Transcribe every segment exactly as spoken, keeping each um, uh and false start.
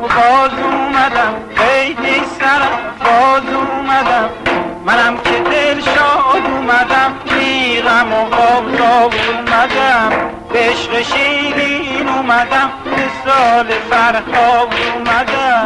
باز اومدم خیلی سرم باز اومدم منم که دل شاد اومدم میغم و آفتاب اومدم به عشق شیرین اومدم به سال فرهاد اومدم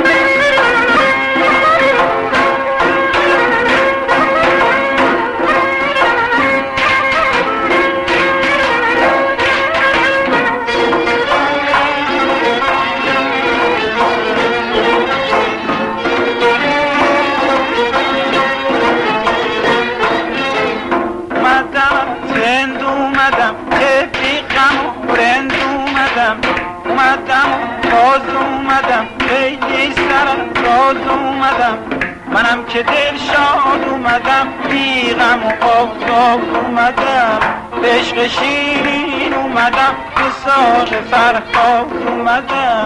اومدم باز اومدم خیلی سرم باز اومدم منم که دل شاد اومدم بیغم و آفتاب اومدم به عشق شیرین اومدم به ساق فرهاد اومدم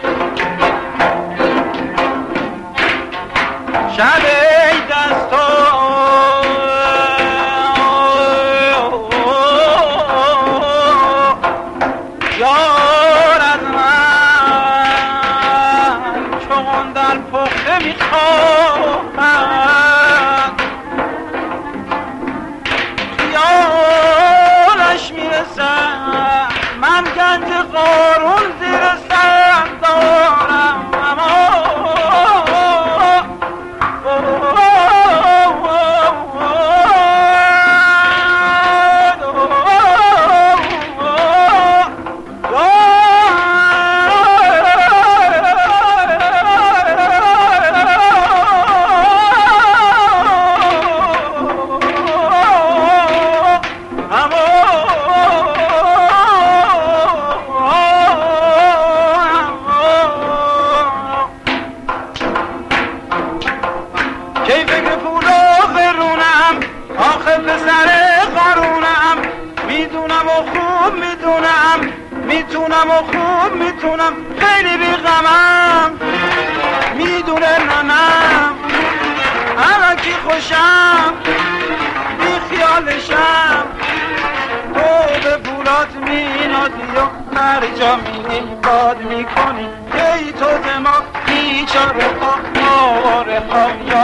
شب دستا خیالش میرسم من گنج قارون زیر سرم دارم اما کی فکر پول و قرونم آخه پسر قارونم میدونم و خوب میدونم میتونم و خوب میتونم خیلی بیغمم میدونه ننم الکی خوشم بی خیالشم تو به پولات مینادی و هر جا میری باد میکنی ای تو دماغ بیچاره ها آواره ها